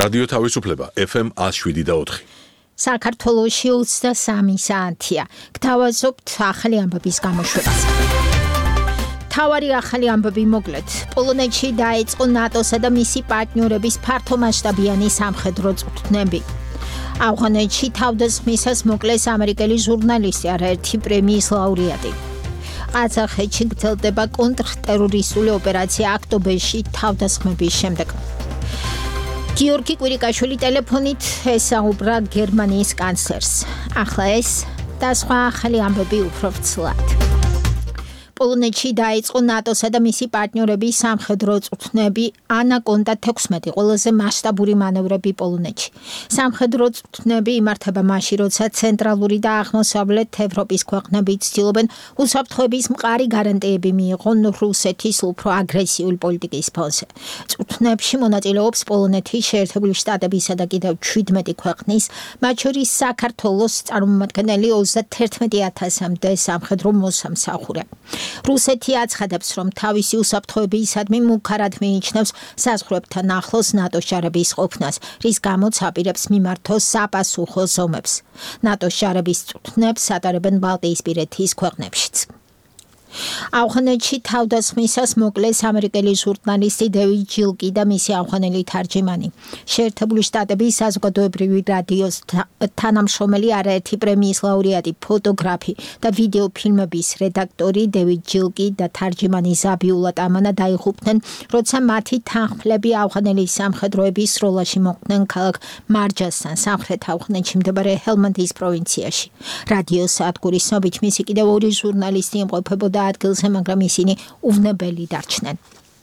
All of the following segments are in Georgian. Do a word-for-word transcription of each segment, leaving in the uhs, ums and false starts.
რადიო თავისუფლება ეფ ემ one oh seven და four. საქართველოში ოცდასამი საათია. გთავაზობთ ახალი ამბების გამოშვებას. თავარი ახალი ამბები მოკლედ. პოლონეთში დაიწყო ნატოსა და მისი პარტნიორების ფართომასშტაბიანი სამხედრო წვრთნები. ავღანეთში თავდასხმისას მოკლეს ამერიკელი ჟურნალისტი, არაერთი პრემიის ლაურეატი. ყაზახეთში გრძელდება კონტრტერორისტული ოპერაცია ოქტომბერში თავდასხმების შემდეგ. გიორგი კვირიკაშვილი ტელეფონით ესაუბრა გერმანიის კანცლერს. ახლა ეს და სხვა ახალი ამბები უფრო ვრცლად. პოლონეთში დაიწყო ნატოსა და მისი პარტნიორების სამხედრო წვრთნები ანაკონდა თექვსმეტი ყველაზე მასშტაბური მანევრები პოლონეთში. სამხედრო წვრთნები იმართება მაშინ, როცა ცენტრალური და აღმოსავლეთ ევროპის ქვეყნები ცდილობენ უსაფრთხოების მყარი გარანტიები მიიღონ რუსეთის უფრო აგრესიული პოლიტიკის ფონზე. წვრთნებში მონაწილეობს პოლონეთის, შეერთებული შტატებისა და კიდევ შვიდმეტი ქვეყნის, მათ შორის საქართველოს წარმომადგენელი ოცდაათერთმეტი ათასამდე სამხედრო მოსამსახურე. რუსეთი აცხადებს, რომ თავისი უსაფრთხოებისადმი მუქარად მიიჩნევს საზღვრებთან ახლოს ნატოს ჯარების ყოფნას, რის გამოც აპირებს მიმართოს საპასუხო ზომებს. ნატოს ჯარების წვრთნებს ატარებენ ბალტიისპირეთის ქვეყნებშიც. ავღანეთში თავდასხმისას მოკლეს ამერიკელი ჟურნალისტი დევიდ ჯილკი და მისი ავღანელი თარჯიმანი. შეერთებული შტატების საზოგადოებრივი რადიოს თანამშრომელი, არაერთი პრემიის ლაურეატი, ფოტოგრაფი და ვიდეო ფილმების რედაქტორი დევიდ ჯილკი და თარჯიმანი ზაბიულა ტამანა დაიღუპნენ, როცა მათი თანხმლები ავღანელი სამხედროების სროლაში მოხვდნენ ქალაქ მარჯასთან, სამხრეთ ავღანეთში მდებარე ჰელმანდის პროვინციაში. რადიოს სადგურის ცნობით მისი კიდევ ორი ჟურნალისტი იმყოფებოდა ადგილზე, მაგრამ ისინი უვნებელი დარჩნენ.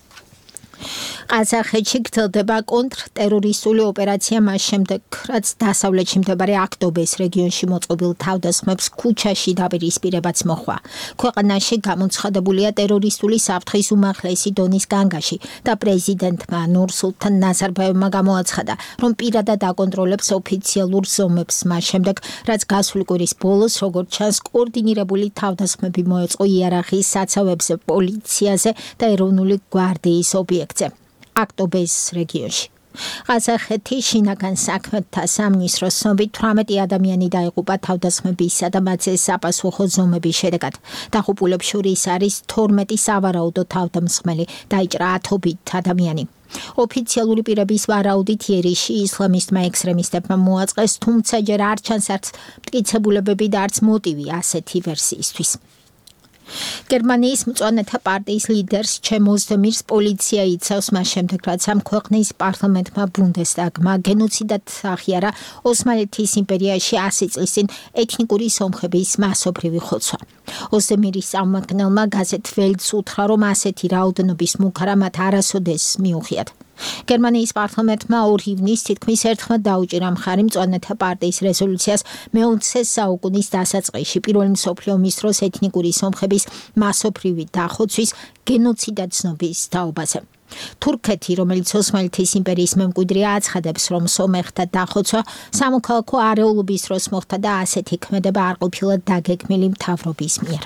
ყაზახეთში გრძელდება კონტრტერორისტული ოპერაცია მას შემდეგ, რაც დასავლეთში მდებარე ოქტომბრის რეგიონში მოწყობილ თავდასხმებს ქუჩაში დაპირისპირებაც მოჰყვა. ქვეყანაში გამოცხადებულია ტერორისტული საფრთხის უმაღლესი დონის განგაში და პრეზიდენტმა ნურსულთან ნაზარბაევმა გამოაცხადა, რომ პირადად აკონტროლებს ოფიციალურ ზომებს მას შემდეგ, რაც გასული კვირის ბოლოს, როგორც ჩანს, კოორდინირებული თავდასხმები მოეწყო იარაღის საცავებზე, პოლიციაზე და ეროვნული გვარდიის ობიექტზე. ოქტომბრის რეგიონში. ყაზახეთის შინაგან საქმეთა სამინისტროს ცნობით თვრამეტი ადამიანი დაიღუპა თავდასხმებისა და მათზე საპასუხო ზომების შედეგად. დაღუპულებს შორის არის თორმეტი სავარაუდო თავდამსხმელი, დაიჭრა ათობით ადამიანი. ოფიციალური პირების ვარაუდით იერიში ისლამისტმა ექსტრემისტებმა მოაწყეს, თუმცა ჯერ არ ჩანს არც მტკიცებულებები და არც მოტივი ასეთი ვერსიისთვის. გერმანიის მწვანეთა პარტიის ლიდერს ჩემ ოზდემირს პოლიცია იცავს მას შემდეგ, რაც ამ ქვეყნის პარლამენტმა ბუნდესტაგმა გენოციდად აღიარა ოსმალეთის იმპერიაში ასი წლის წინ ეთნიკური სომხების მასობრივი ხოცვა. ოზდემირის წარმომადგენელმა გაზეთ ველტს უთხრა, რომ ასეთი რაოდენობის მუქარა მათ არასოდეს მიუღიათ. გერმანიის პარლამენტმა ორ ივნისს თითქმის ერთხმად დაუჭირა მხარი მწვანეთა პარტიის რეზოლუციას მეოცე საუკუნის დასაწყისში პირველი მსოფლიო ომის დროს ეთნიკური სომხების მასობრივი დახოცვის გენოციდად ცნობის თაობაზე. თურქეთი, რომელიც ოსმალეთის იმპერიის მემკვიდრეა, აცხადებს, რომ სომეხთა დახოცვა სამოქალაქო არეულობის დროს მოხდა და ასეთი ქმედება არ ყოფილა დაგეგმილი მთავრობის მიერ.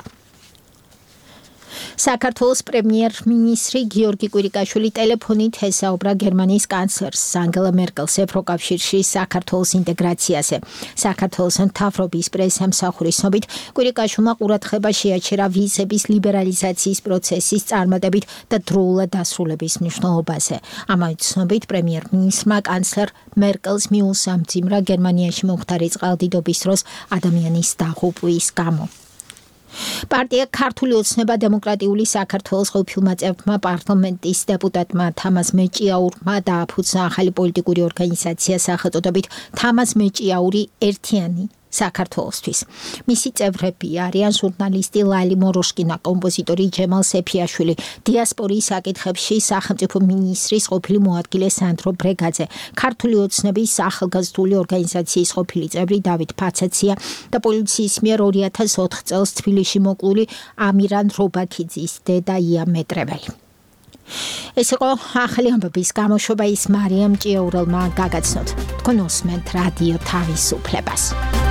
საქართველოს პრემიერ-მინისტრი გიორგი კვირიკაშვილი ტელეფონით ესაუბრა გერმანიის კანცლერს ანგელა მერკელს ევროკავშირში საქართველოს ინტეგრაციაზე. საქართველოს მთავრობის პრესამსახურის ცნობით, კვირიკაშვილმა ყურადღება შეაჩერა ვიზების ლიბერალიზაციის პროცესის წარმატებით და დროულად დასრულების მნიშვნელობაზე. ამავე ცნობით, პრემიერ-მინისტრმა კანცლერ მერკელს მიუსამძიმრა გერმანიაში მომხდარი წყალდიდობის დროს ადამიანის დაღუპვის გამო. პარტია ქართული ოცნება დემოკრატიული საქართველოს ყოფილმა წევრმა პარლამენტის დეპუტატმა თამაზ მეჭიაურმა დააფუძნა ახალი პოლიტიკური ორგანიზაცია სახელწოდებით თამაზ მეჭიაური ერთიანი საქართველოსთვის. მისი წევრები არიან ჟურნალისტი ლალი მოროშკინა, კომპოზიტორი ჯემალ სეფიაშვილი, დიასპორის საკითხებში სახელმწიფო მინისტრის ყოფილი მოადგილე სანდრო ბრეგაძე, ქართული ოცნების ახალგაზრდული ორგანიზაციის ყოფილი წევრი დავით ფაცაცია და პოლიციის მიერ ორი ათას ოთხ წელს თბილისში მოკლული ამირან რობაქიძის დედა ია მეტრეველი. ეს იყო ახალი ამბების გამოშვება, ის მარიამ ჭიაურელმა გაგაცნოთ. თქვენ უსმენთ რადიო თავისუფლებას.